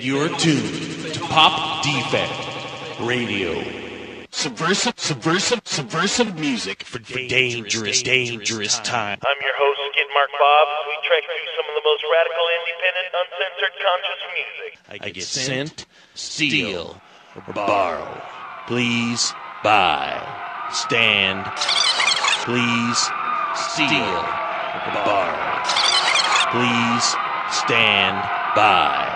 You're tuned to Pop Defect Radio. Subversive music for dangerous time. I'm your host, Skid Mark Bob, as we trek through some of the most radical, independent, uncensored, conscious music. I get sent, steal, or borrow. Please buy. Stand. Please steal or borrow. Please stand by.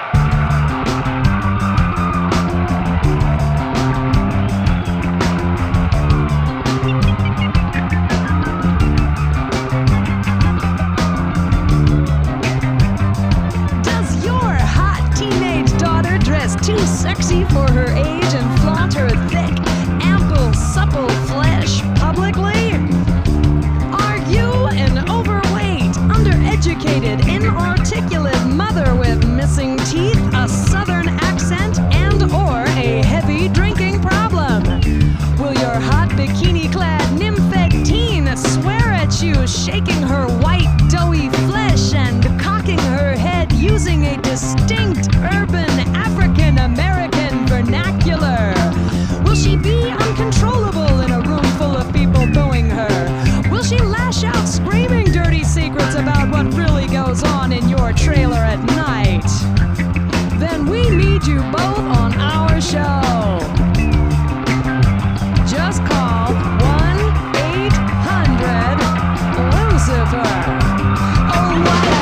Too sexy for her age and flaunt her thick, ample, supple flesh publicly? Are you an overweight, undereducated, inarticulate mother with missing teeth, a southern accent, and or a heavy drinking problem? Will your hot bikini-clad nymphet teen swear at you, shaking her white, doughy flesh and cocking her head using a distinct urban African-American vernacular? Will she be uncontrollable in a room full of people booing her? Will she lash out screaming dirty secrets about what really goes on in your trailer at night? Then we need you both on our show. Just call 1-800-LUCIFER. Oh, what a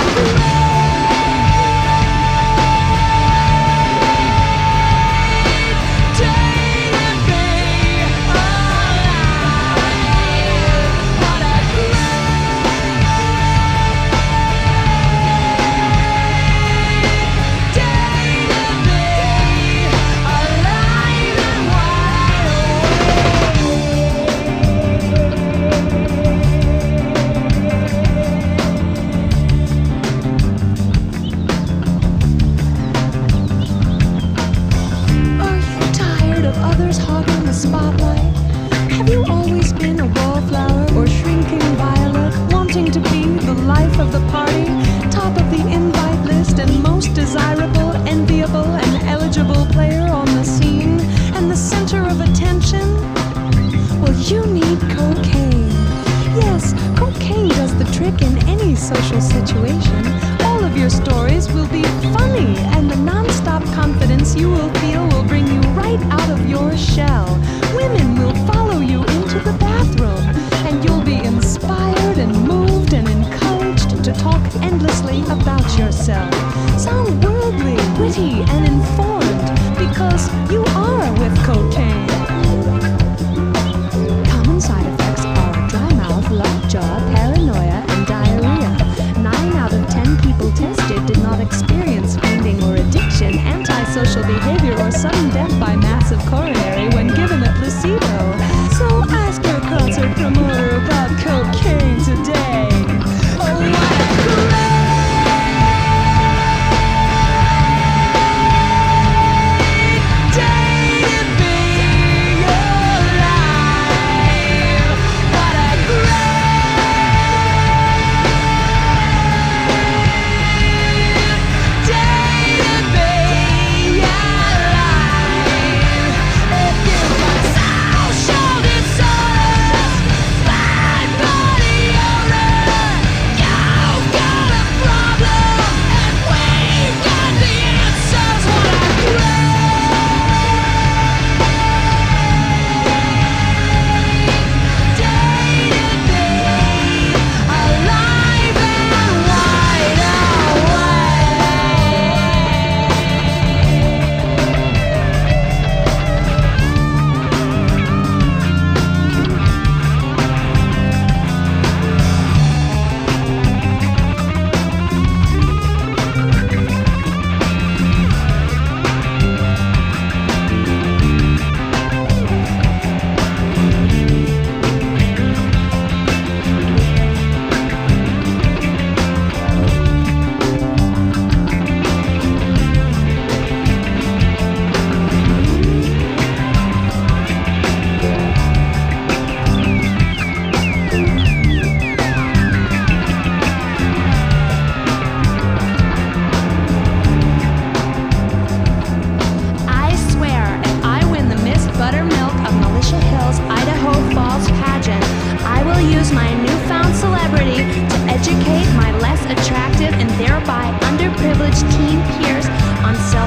spotlight? Have you always been a wallflower or shrinking violet, wanting to be the life of the party, top of the invite list and most desirable, enviable, and eligible player on the scene, and the center of attention? Well, you need cocaine. Yes, cocaine does the trick in any social situation. All of your stories will be funny, and the non-stop confidence you will feel will bring you right out of your shell. Women will follow you into the bathroom, and you'll be inspired and moved and encouraged to talk endlessly about yourself. Sound worldly, witty, and informed, because you are with cocaine. Common side effects are dry mouth, lockjaw, paranoia, and diarrhea. 9 out of 10 people tested did not experience fainting or addiction, antisocial behavior, or sudden death by massive coronary when given a placebo. So ask your concert promoter about cocaine today. Oh, what a great day to be alive. What a great day to be alive.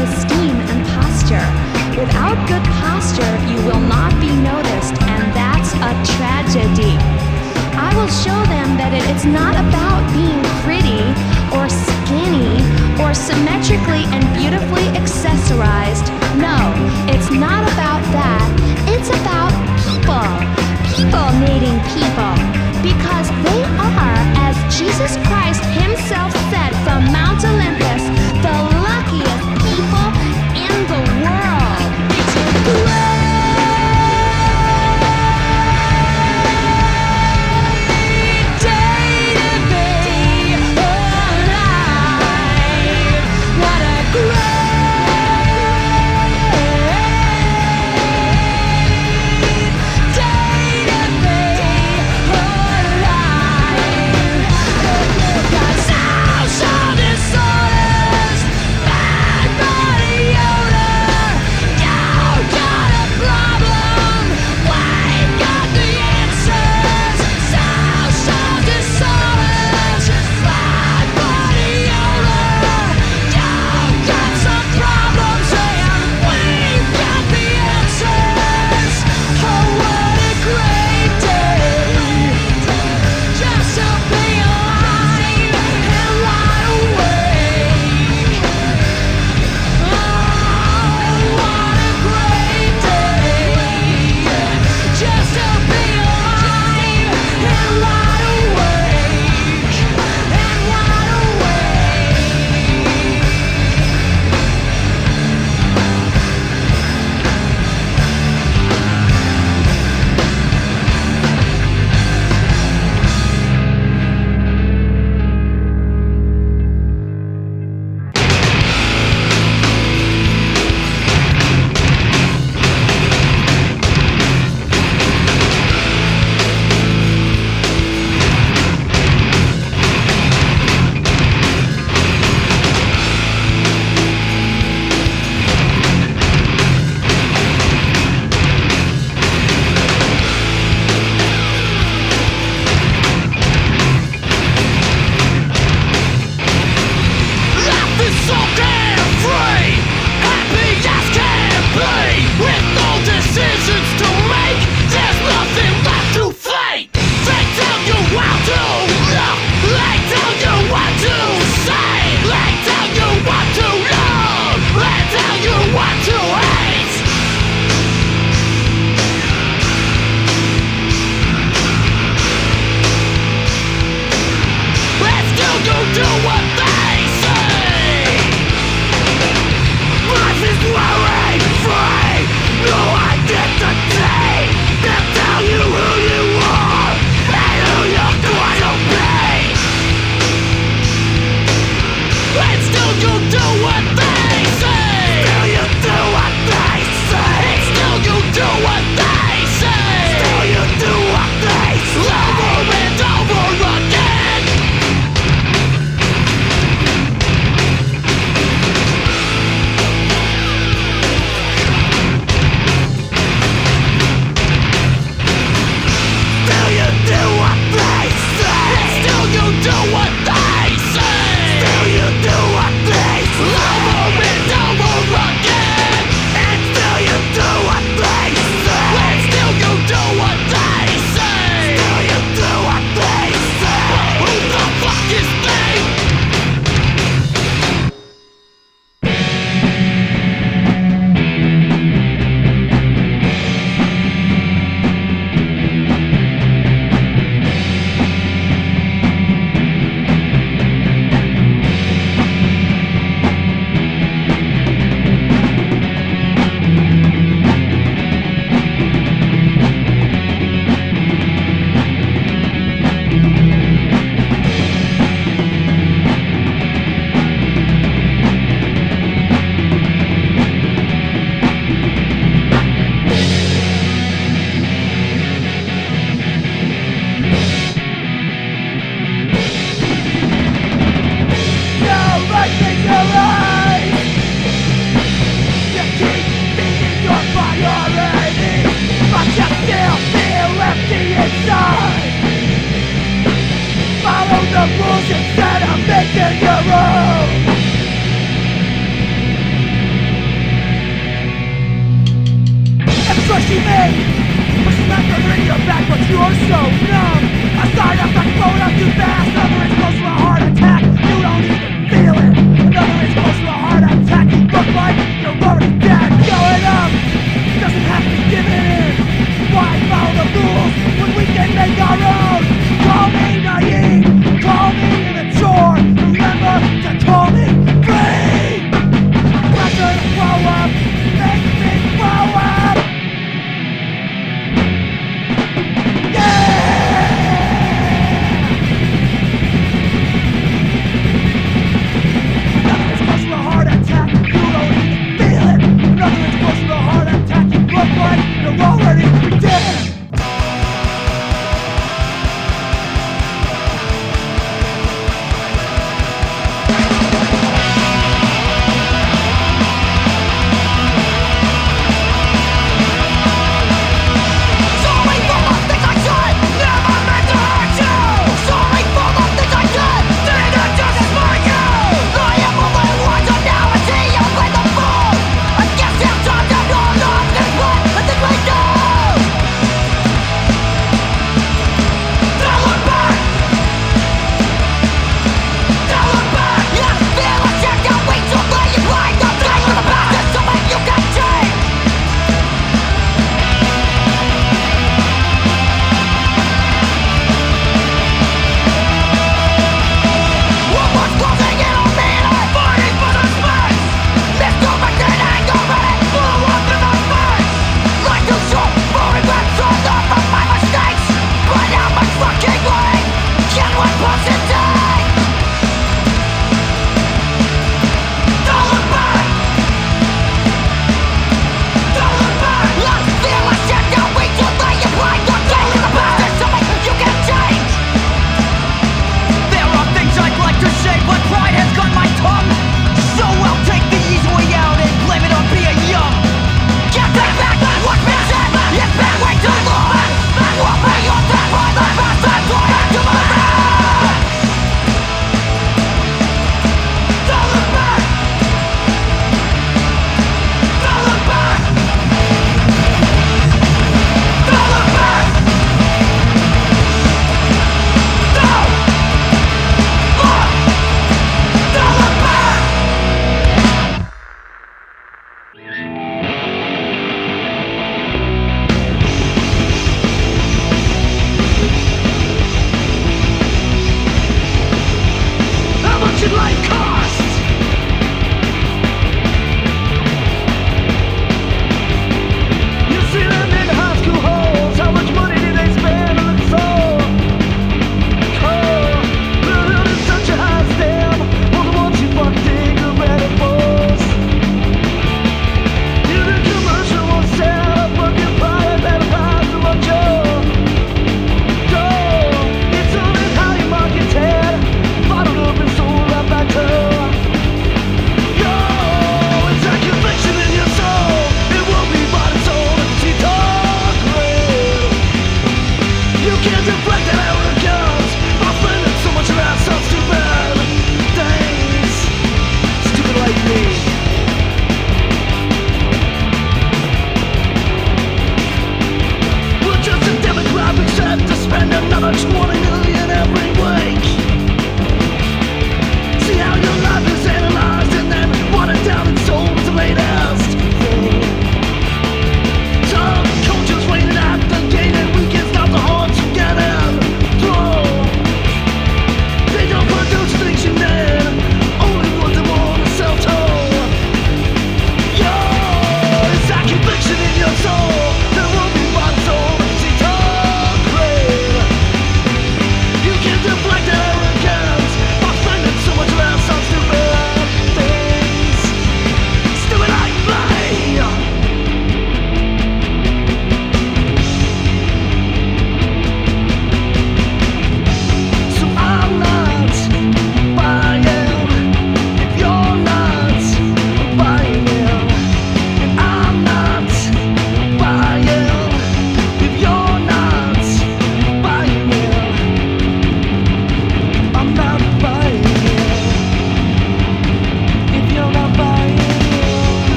self-esteem and posture. Without good posture, you will not be noticed, and that's a tragedy. I will show them that it's not about being pretty or skinny or symmetrically and beautifully accessorized. No, it's not about that. It's about people needing people, because they are, as Jesus Christ himself said from Mount Olympus, the luckiest people in the world. Great day to be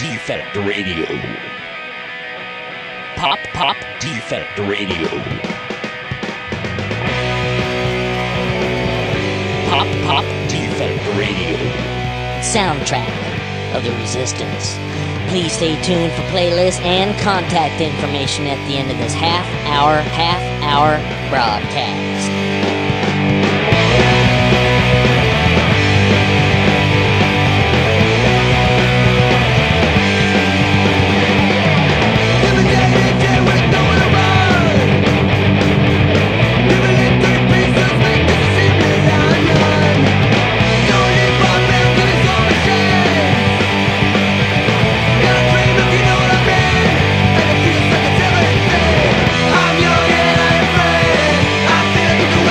Defect Radio. Pop Defect Radio. Pop Defect Radio. Soundtrack of the Resistance. Please stay tuned for playlist and contact information at the end of this half-hour broadcast. I'm young and I'm afraid. I feel like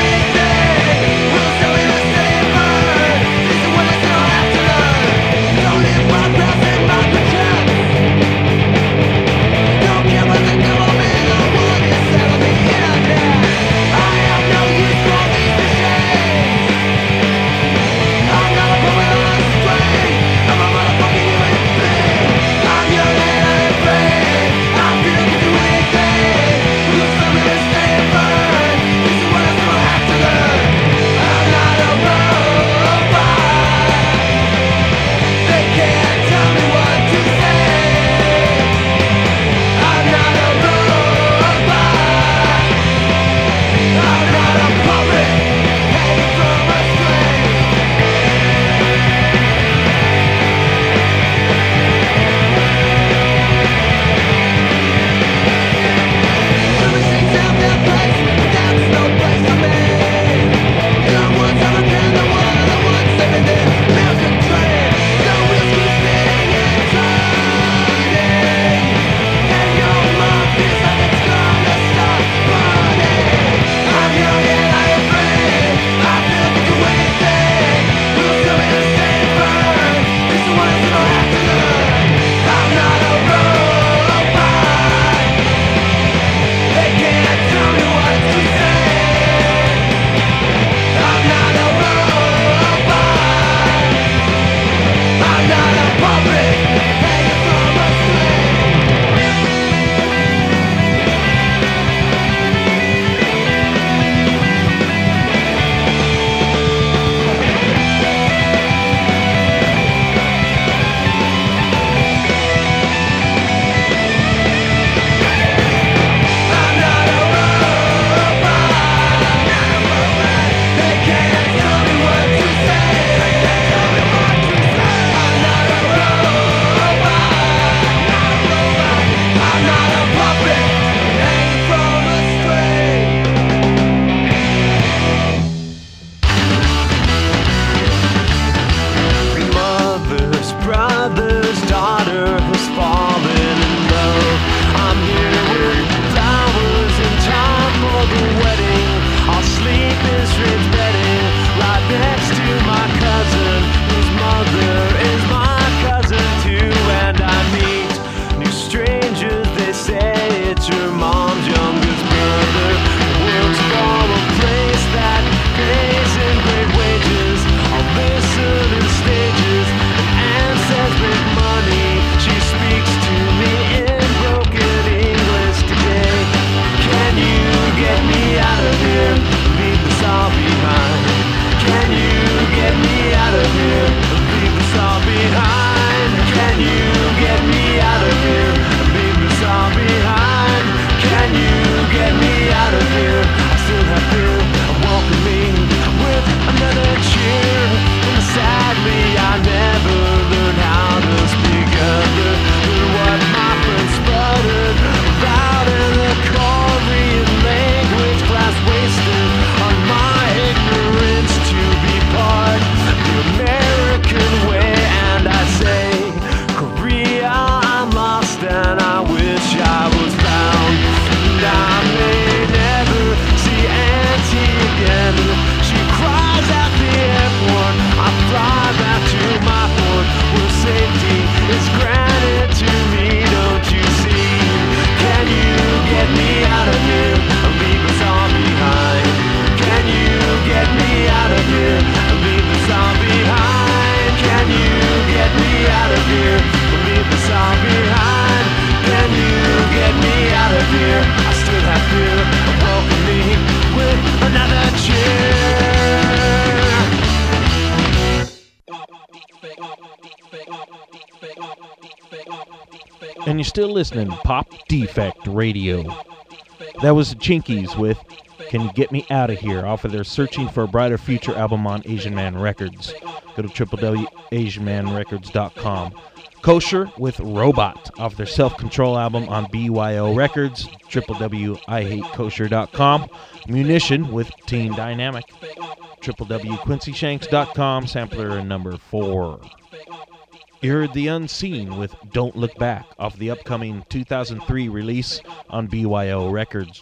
And you're still listening to Pop Defect Radio. That was the Chinkies with Can You Get Me Out of Here off of their Searching for a Brighter Future album on Asian Man Records. Go to www.asianmanrecords.com. Kosher with Robot off their Self-Control album on BYO Records, www.IHateKosher.com. Munition with Teen Dynamic, www.QuincyShanks.com, sampler number 4. You heard The Unseen with Don't Look Back off the upcoming 2003 release on BYO Records,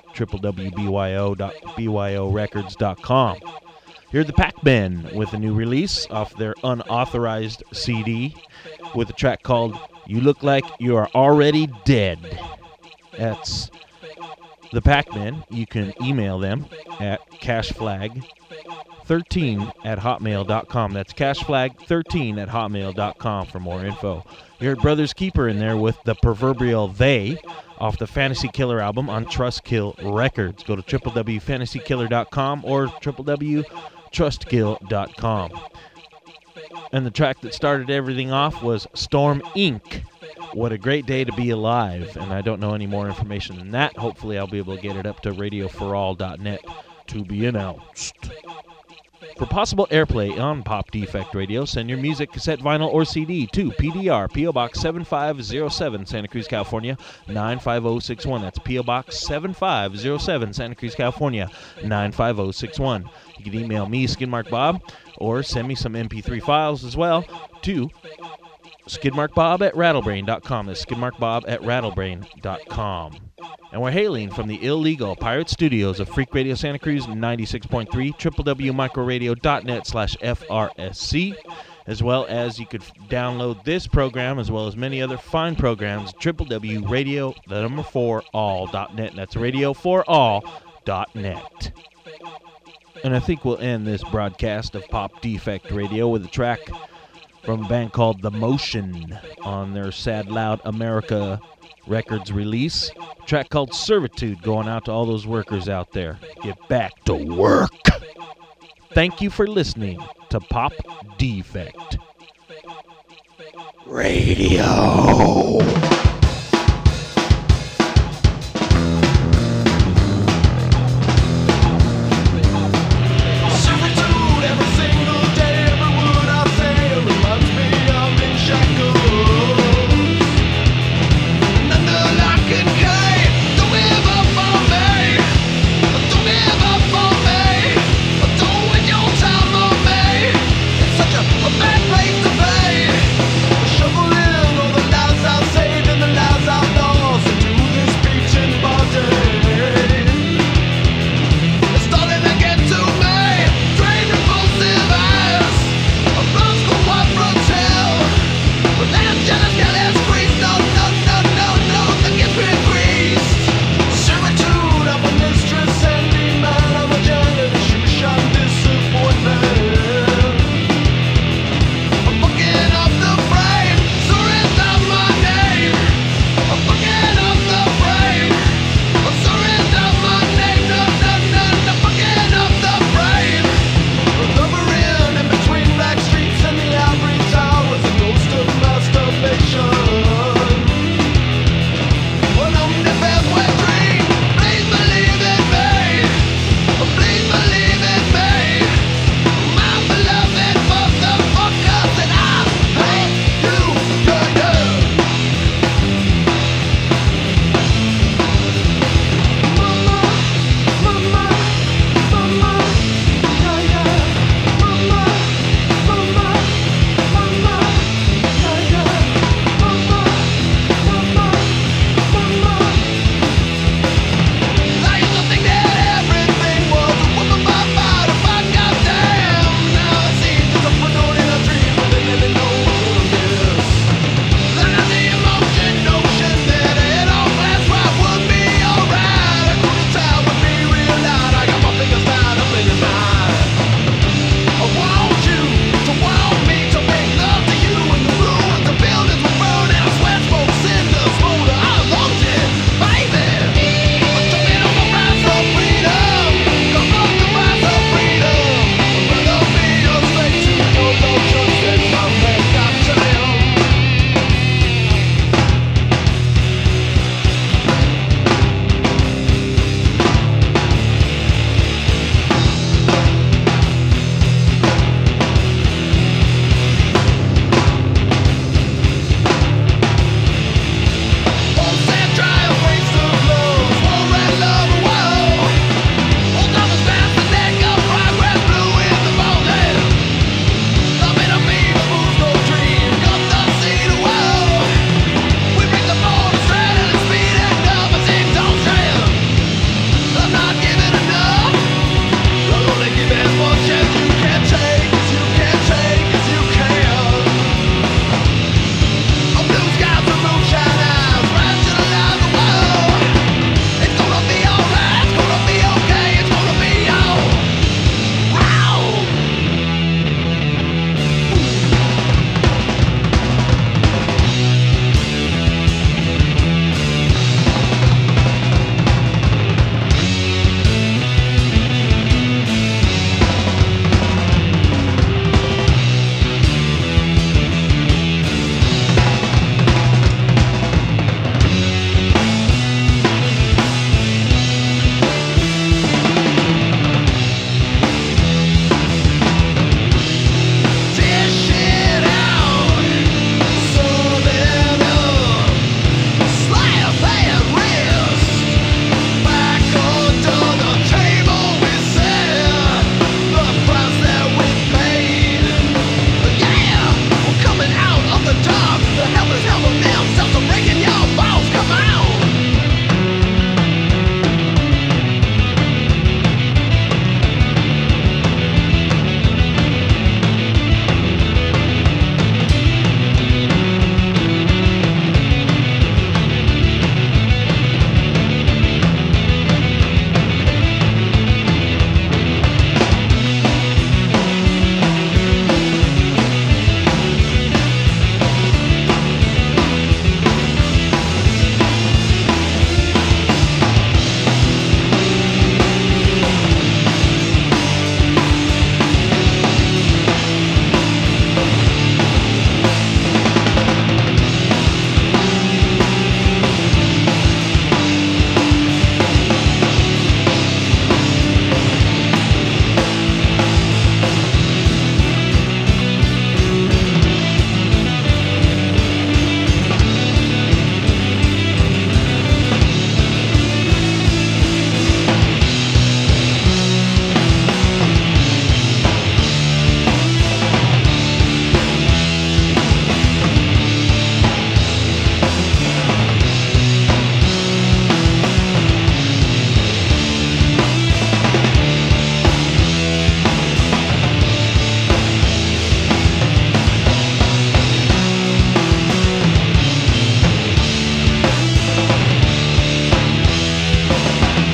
www.byo.byorecords.com. You heard The Pac-Men with a new release off their unauthorized CD with a track called You Look Like You Are Already Dead. That's The Pac-Men. You can email them at cashflag13@hotmail.com. That's cashflag13@hotmail.com for more info. You heard Brothers Keeper in there with The Proverbial They off the Fantasy Killer album on Trustkill Records. Go to www.fantasykiller.com or www.trustkill.com. And the track that started everything off was Storm Inc. What a Great Day to Be Alive. And I don't know any more information than that. Hopefully I'll be able to get it up to radioforall.net to be announced. For possible airplay on Pop Defect Radio, send your music, cassette, vinyl, or CD to PDR, P.O. Box 7507, Santa Cruz, California, 95061. That's P.O. Box 7507, Santa Cruz, California, 95061. You can email me, Skidmark Bob, or send me some MP3 files as well to skidmarkbob@rattlebrain.com. That's skidmarkbob@rattlebrain.com. And we're hailing from the illegal Pirate Studios of Freak Radio Santa Cruz 96.3, www.microradio.net/FRSC, as well as you could download this program as well as many other fine programs, www.radio4all.net. That's radio4all.net. And I think we'll end this broadcast of Pop Defect Radio with a track from a band called The Motion on their Sad Loud America Records release. A track called Servitude, going out to all those workers out there. Get back to work. Thank you for listening to Pop Defect Radio. Such a bad place to be. Shoveling all the lives I've saved. Thank